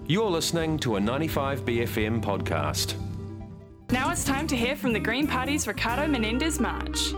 You're listening to a 95BFM podcast. Now it's time to hear from the Green Party's Ricardo Menendez-March.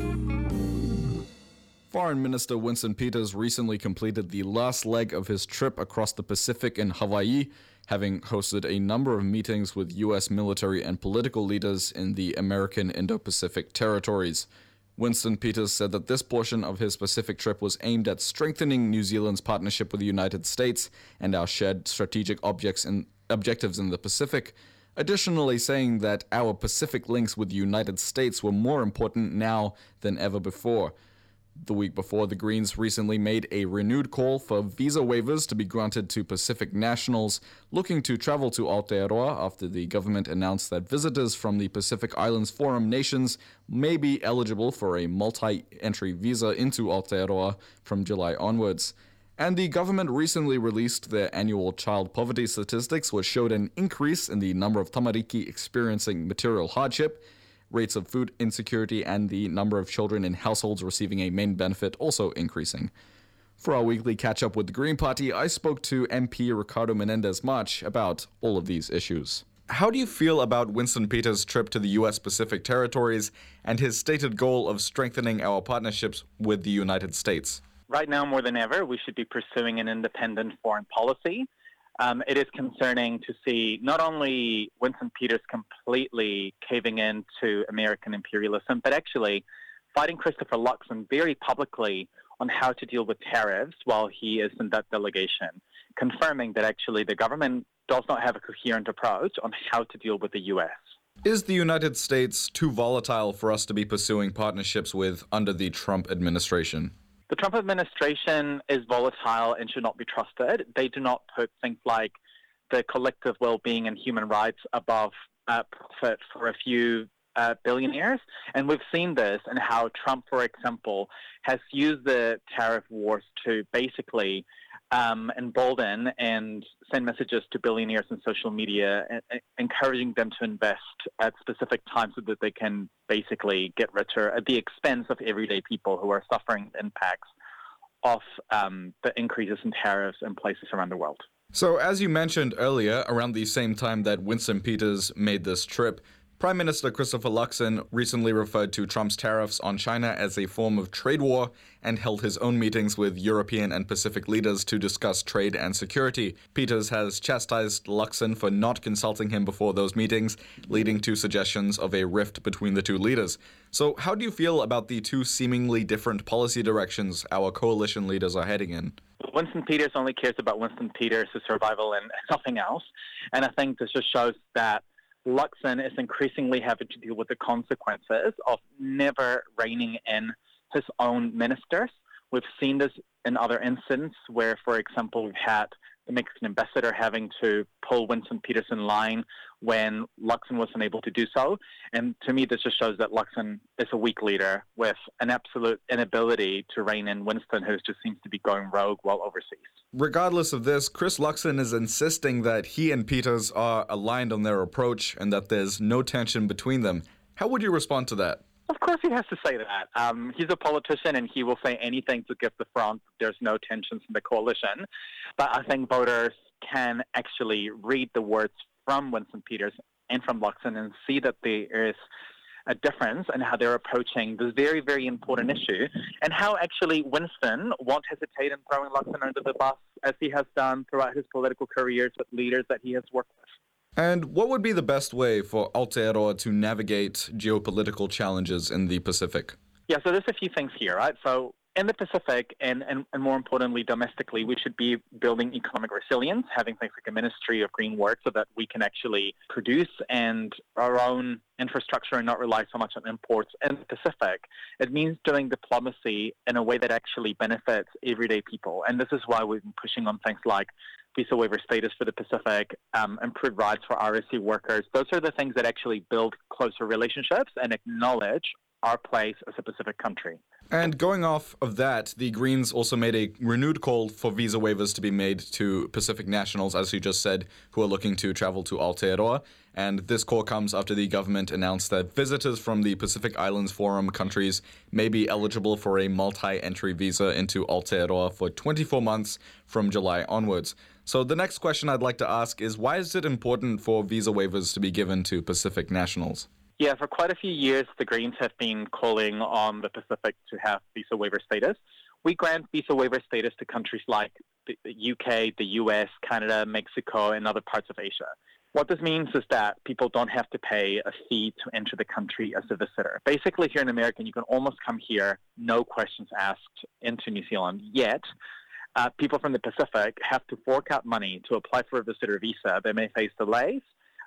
Foreign Minister Winston Peters recently completed the last leg of his trip across the Pacific in Hawaii, having hosted a number of meetings with U.S. military and political leaders in the American Indo-Pacific territories. Winston Peters said that this portion of his Pacific trip was aimed at strengthening New Zealand's partnership with the United States and our shared strategic objectives in the Pacific, additionally saying that our Pacific links with the United States were more important now than ever before. The week before, the Greens recently made a renewed call for visa waivers to be granted to Pacific nationals looking to travel to Aotearoa after the government announced that visitors from the Pacific Islands Forum nations may be eligible for a multi-entry visa into Aotearoa from July onwards. And the government recently released their annual child poverty statistics, which showed an increase in the number of tamariki experiencing material hardship, rates of food insecurity, and the number of children in households receiving a main benefit also increasing. For our weekly catch-up with the Green Party, I spoke to MP Ricardo Menendez-March about all of these issues. How do you feel about Winston Peters' trip to the U.S. Pacific territories and his stated goal of strengthening our partnerships with the United States? Right now, more than ever, we should be pursuing an independent foreign policy. It is concerning to see not only Winston Peters completely caving in to American imperialism, but actually fighting Christopher Luxon very publicly on how to deal with tariffs while he is in that delegation, confirming that actually the government does not have a coherent approach on how to deal with the U.S. Is the United States too volatile for us to be pursuing partnerships with under the Trump administration? The Trump administration is volatile and should not be trusted. They do not put things like the collective well-being and human rights above profit for a few billionaires. And we've seen this in how Trump, for example, has used the tariff wars to basically embolden and send messages to billionaires on social media, encouraging them to invest at specific times so that they can basically get richer at the expense of everyday people who are suffering the impacts of the increases in tariffs in places around the world. So, as you mentioned earlier, around the same time that Winston Peters made this trip, Prime Minister Christopher Luxon recently referred to Trump's tariffs on China as a form of trade war and held his own meetings with European and Pacific leaders to discuss trade and security. Peters has chastised Luxon for not consulting him before those meetings, leading to suggestions of a rift between the two leaders. So how do you feel about the two seemingly different policy directions our coalition leaders are heading in? Winston Peters only cares about Winston Peters' survival and nothing else. And I think this just shows that Luxon is increasingly having to deal with the consequences of never reining in his own ministers. We've seen this in other incidents where, for example, we've had the Mexican ambassador having to pull Winston Peters in line when Luxon was unable to do so. And to me, this just shows that Luxon is a weak leader with an absolute inability to rein in Winston, who just seems to be going rogue while overseas. Regardless of this, Chris Luxon is insisting that he and Peters are aligned on their approach and that there's no tension between them. How would you respond to that? Of course he has to say that. He's a politician and he will say anything to give the front there's no tensions in the coalition. But I think voters can actually read the words from Winston Peters and from Luxon and see that there is a difference in how they're approaching this very, very important issue, and how actually Winston won't hesitate in throwing Luxon under the bus as he has done throughout his political careers with leaders that he has worked with. And what would be the best way for Aotearoa to navigate geopolitical challenges in the Pacific? Yeah, so there's a few things here, right? So in the Pacific and more importantly domestically, we should be building economic resilience, having things like a Ministry of Green Work so that we can actually produce and our own infrastructure and not rely so much on imports in the Pacific. It means doing diplomacy in a way that actually benefits everyday people. And this is why we've been pushing on things like visa waiver status for the Pacific, improved rights for RSC workers. Those are the things that actually build closer relationships and acknowledge our place as a Pacific country. And going off of that, the Greens also made a renewed call for visa waivers to be made to Pacific nationals, as you just said, who are looking to travel to Aotearoa. And this call comes after the government announced that visitors from the Pacific Islands Forum countries may be eligible for a multi-entry visa into Aotearoa for 24 months from July onwards. So the next question I'd like to ask is, why is it important for visa waivers to be given to Pacific nationals? Yeah, for quite a few years, the Greens have been calling on the Pacific to have visa waiver status. We grant visa waiver status to countries like the UK, the US, Canada, Mexico, and other parts of Asia. What this means is that people don't have to pay a fee to enter the country as a visitor. Basically, here in America, you can almost come here, no questions asked, into New Zealand. Yet, people from the Pacific have to fork out money to apply for a visitor visa. They may face delays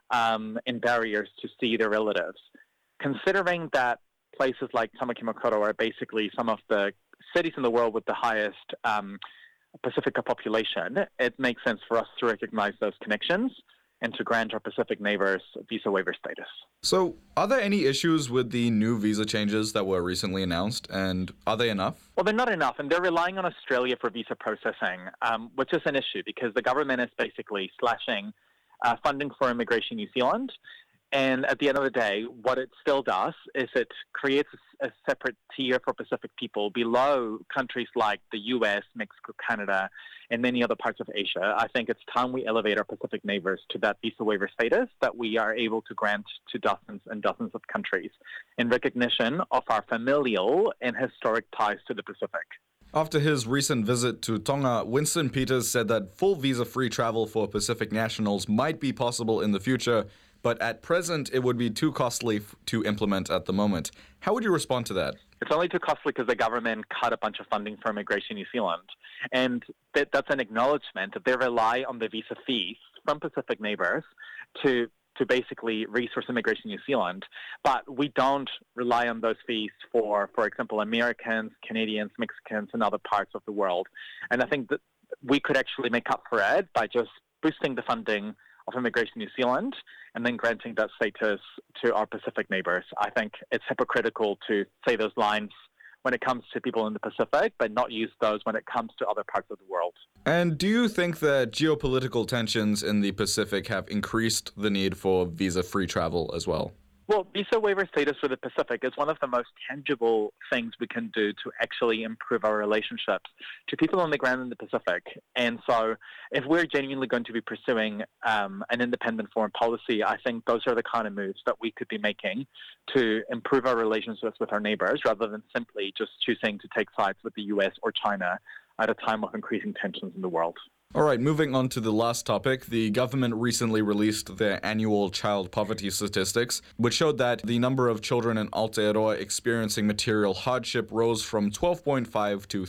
and barriers to see their relatives. Considering that places like Tamaki Makaurau are basically some of the cities in the world with the highest Pacifica population, it makes sense for us to recognize those connections and to grant our Pacific neighbors visa waiver status. So, are there any issues with the new visa changes that were recently announced, and are they enough? Well, they're not enough, and they're relying on Australia for visa processing, which is an issue because the government is basically slashing funding for Immigration New Zealand. And at the end of the day, what it still does is it creates a separate tier for Pacific people below countries like the US, Mexico, Canada, and many other parts of Asia. I think it's time we elevate our Pacific neighbors to that visa waiver status that we are able to grant to dozens and dozens of countries in recognition of our familial and historic ties to the Pacific. After his recent visit to Tonga, Winston Peters said that full visa-free travel for Pacific nationals might be possible in the future, but at present it would be too costly to implement at the moment. How would you respond to that? It's only too costly because the government cut a bunch of funding for Immigration New Zealand. And that's an acknowledgement that they rely on the visa fees from Pacific neighbours to basically resource Immigration New Zealand. But we don't rely on those fees for example, Americans, Canadians, Mexicans, and other parts of the world. And I think that we could actually make up for it by just boosting the funding of Immigration New Zealand and then granting that status to our Pacific neighbours. I think it's hypocritical to say those lines when it comes to people in the Pacific, but not use those when it comes to other parts of the world. And do you think that geopolitical tensions in the Pacific have increased the need for visa-free travel as well? Well, visa waiver status for the Pacific is one of the most tangible things we can do to actually improve our relationships to people on the ground in the Pacific. And so if we're genuinely going to be pursuing an independent foreign policy, I think those are the kind of moves that we could be making to improve our relationships with our neighbors rather than simply just choosing to take sides with the US or China at a time of increasing tensions in the world. All right, moving on to the last topic. The government recently released their annual child poverty statistics, which showed that the number of children in Aotearoa experiencing material hardship rose from 12.5% to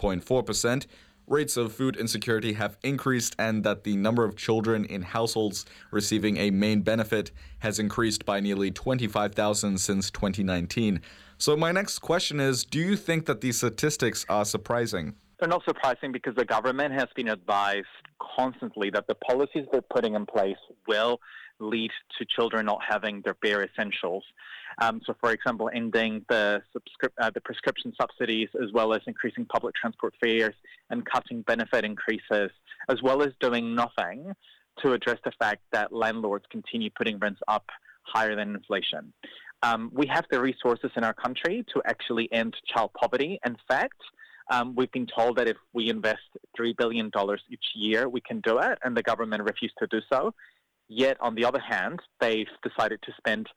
13.4%. Rates of food insecurity have increased, and that the number of children in households receiving a main benefit has increased by nearly 25,000 since 2019. So my next question is, do you think that these statistics are surprising? They're not surprising because the government has been advised constantly that the policies they're putting in place will lead to children not having their bare essentials. So, for example, ending the prescription subsidies, as well as increasing public transport fares and cutting benefit increases, as well as doing nothing to address the fact that landlords continue putting rents up higher than inflation. We have the resources in our country to actually end child poverty. In fact, we've been told that if we invest $3 billion each year, we can do it, and the government refused to do so. Yet, on the other hand, they've decided to spend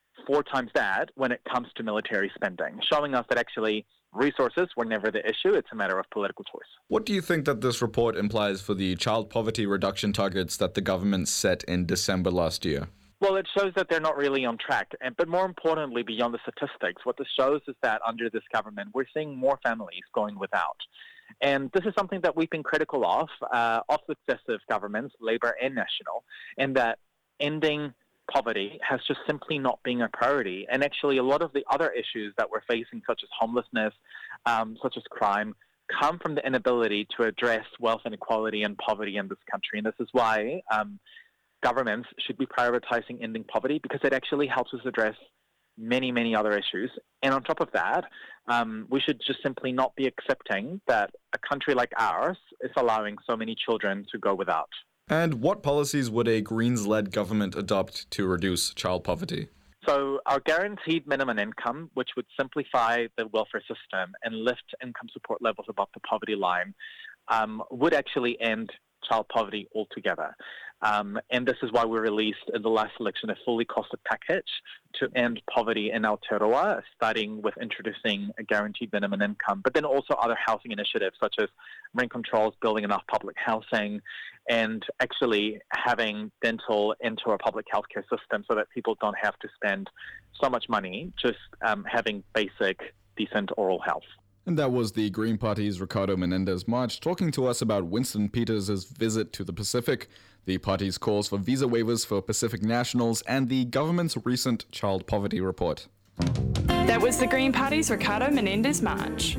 4 times that when it comes to military spending, showing us that actually resources were never the issue. It's a matter of political choice. What do you think that this report implies for the child poverty reduction targets that the government set in December last year? Well, it shows that they're not really on track. But more importantly, beyond the statistics, what this shows is that under this government, we're seeing more families going without. And this is something that we've been critical of successive governments, Labour and National, and that ending poverty has just simply not been a priority. And actually, a lot of the other issues that we're facing, such as homelessness, such as crime, come from the inability to address wealth inequality and poverty in this country. And this is why governments should be prioritizing ending poverty, because it actually helps us address many, many other issues. And on top of that, we should just simply not be accepting that a country like ours is allowing so many children to go without. And what policies would a Greens-led government adopt to reduce child poverty? So our guaranteed minimum income, which would simplify the welfare system and lift income support levels above the poverty line, would actually end child poverty altogether. And this is why we released in the last election a fully costed package to end poverty in Aotearoa, starting with introducing a guaranteed minimum income, but then also other housing initiatives such as rent controls, building enough public housing, and actually having dental into our public healthcare system so that people don't have to spend so much money just having basic, decent oral health. And that was the Green Party's Ricardo Menendez-March talking to us about Winston Peters' visit to the Pacific, the party's calls for visa waivers for Pacific nationals, and the government's recent child poverty report. That was the Green Party's Ricardo Menendez-March.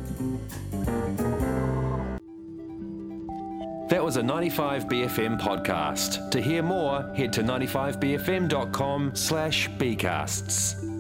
That was a 95BFM podcast. To hear more, head to 95bfm.com/bcasts.